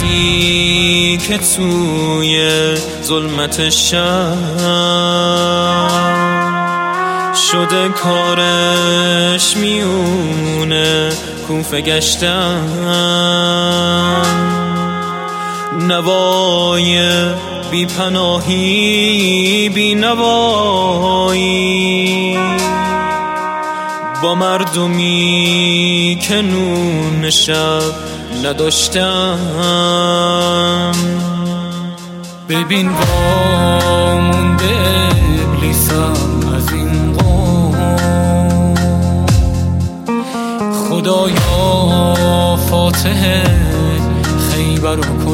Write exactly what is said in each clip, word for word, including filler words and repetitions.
آتشی که توی ظلمت شب شده کارش میونه کوفه گشتن، نوای بی پناهی بی نوایی با مردمی که نون شب نداشتم. ببین وامونده ابلیسم از این قوم، خدایا فاتح خیبر رو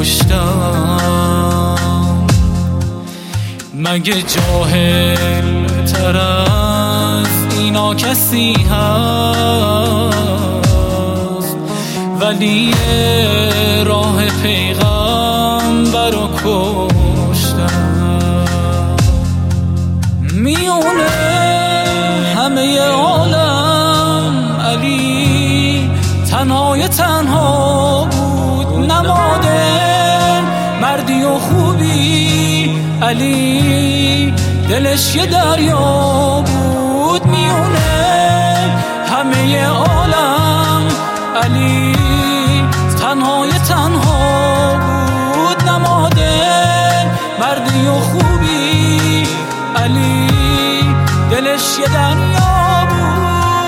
کشتم. مگه جاهل تر از اینا کسی هست؟ ولی راه پیغمبر رو کشتم. میونه همه عالم علی تنهای تنها بود، نماده مردی و خوبی علی دلش یه دریا بود. میونه همه عالم علی تنهای تنها بود، نماده مردی و خوبی علی دلش یه دریا بود.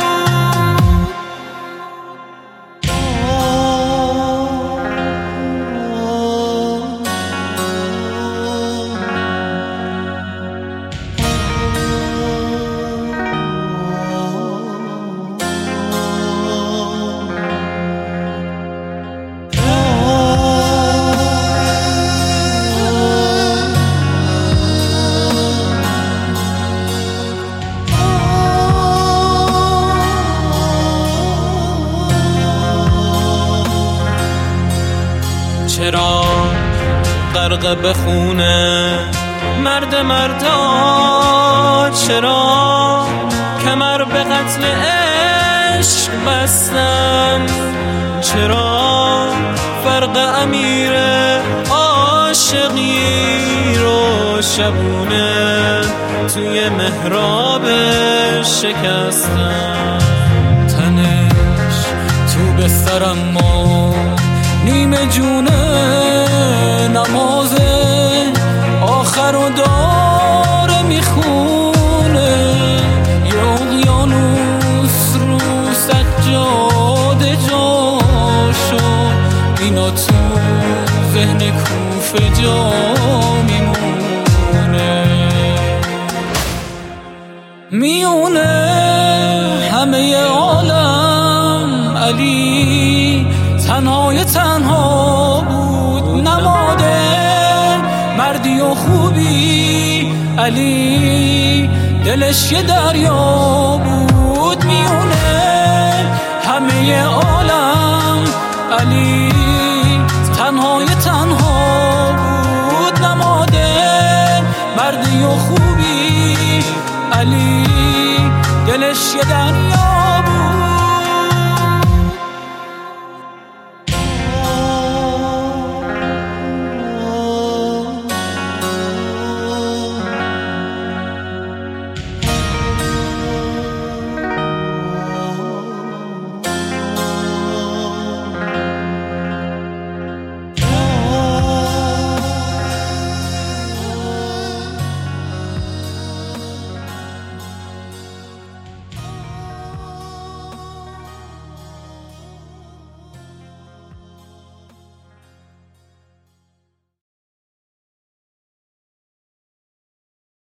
چرا غرق بخونه مرد مردا؟ چرا کمر به قتل عشق بستن؟ چرا فرق امیر عاشقی رو شبونه توی محراب شکستن؟ تنش تو بسترم ما نیمه جونه نمازه آخر رو داره میخونه، یه اقیانوس رو سجاده جا شد، اینا تو ذهن کوفه جا میمونه. میونه همه عالم علی تنهای تنها بود، نماده مردی و خوبی علی دلش یه دریا بود. میونه همه عالم علی تنهای تنها بود، نماده مردی و خوبی علی دلش یه دریا